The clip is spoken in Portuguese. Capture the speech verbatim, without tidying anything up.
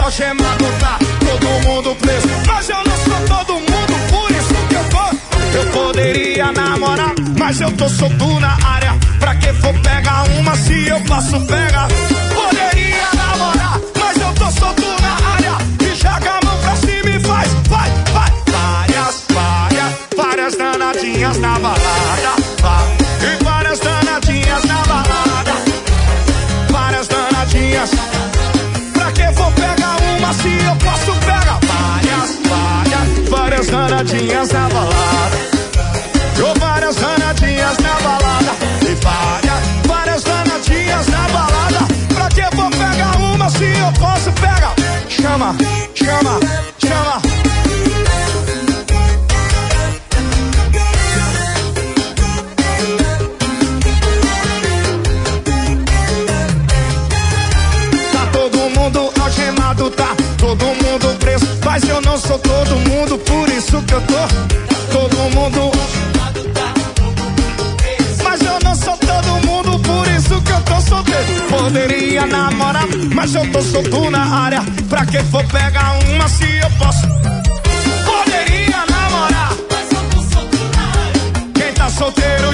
algemado, tá todo mundo preso. Mas eu não sou todo mundo, por isso que eu tô. Eu poderia namorar, mas eu tô solto na área. Pra que for pegar uma se eu posso pegar? Poderia namorar, mas eu tô solto na área. E joga a mão pra cima e faz, vai, vai. Várias, várias, várias danadinhas na balada, vai. E várias danadinhas na balada. Várias danadinhas. Pra que vou pegar uma se eu posso pegar? Várias, várias, várias danadinhas na balada. Eu várias danadinhas na balada. E várias, várias danadinhas na balada. Pra que vou pegar uma se eu posso pegar? Chama, chama, chama. Algemado, tá todo mundo preso. Mas eu não sou todo mundo, por isso que eu tô. Todo mundo. Mas eu não sou todo mundo, por isso que eu tô solteiro. Poderia namorar, mas eu tô solto na área. Pra que for pegar uma se eu posso? Poderia namorar, mas eu tô solto na área. Quem tá solteiro